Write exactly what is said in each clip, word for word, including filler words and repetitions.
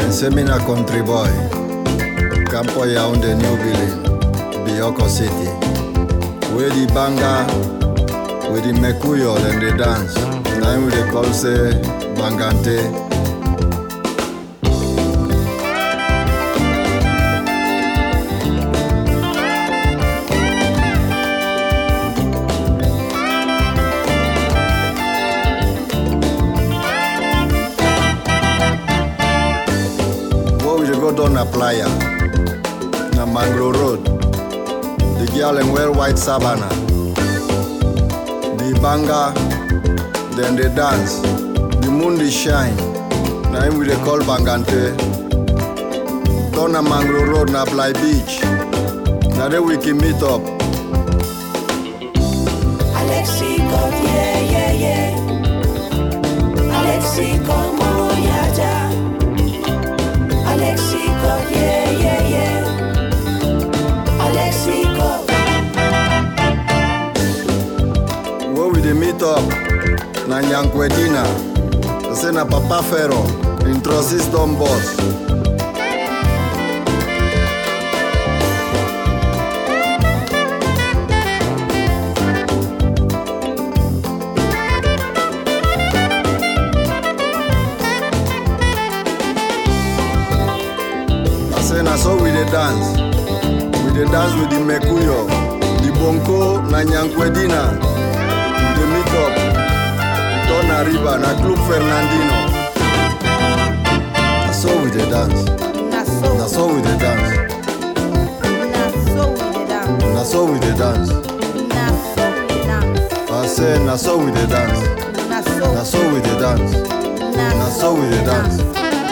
Then Semina Country Boy, Campo Yaounde New Building, Bioko City. Where the banga, with the mekuyo and the dance. Now we dey call say Bangante. Go down a playa, na Mangrove Road. The girl in well white savannah. The banga, then they dance. The moon they shine. Now him we dey call Bangante. Down a Mangrove Road, na Bly Beach. Now there we can meet up. Alexi God, yeah, yeah, yeah. Alexi God, oh, yeah, yeah. Alexi God, yeah, yeah, yeah. Alexi God. Where we dey meet up? Na Nyankwedina. I say na Papa Pharaoh in Trusses Don Boss. Na so we dey dance, we dey dance with the mekuyo, the bonko na Nyankwedina. We dey meet up, Donna River na Club Fernandino. Na so we dey dance, Na so, na so we dey dance, na so we dey dance. na so we dey dance. Na so we dey dance. I say na so we dey dance, Na so, na so we dey dance, na so we dey dance.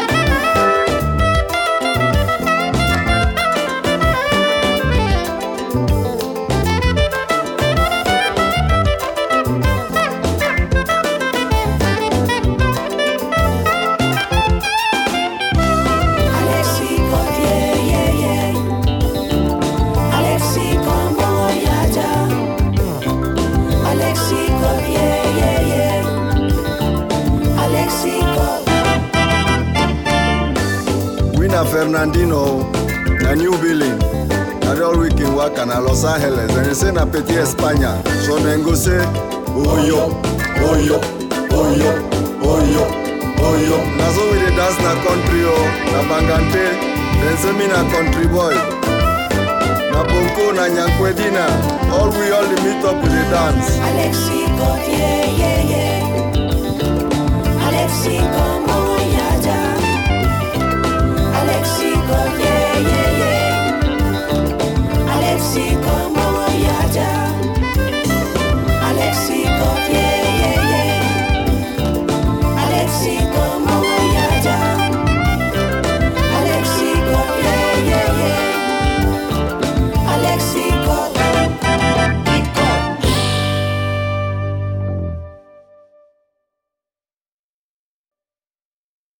Na Fernandino, na New Building, na all week in work na Los Angeles, and they say na Petit España, so then go say, oh yo, oh yo, oh yo, oh yo, oh yo. Na so we dey dance na country oh, na Bangante, then say me na country boy, na bonko na Nyankwedina, all we all dey meet up with the dance. Alexi God, yeah, yeah, yeah. Alexi God.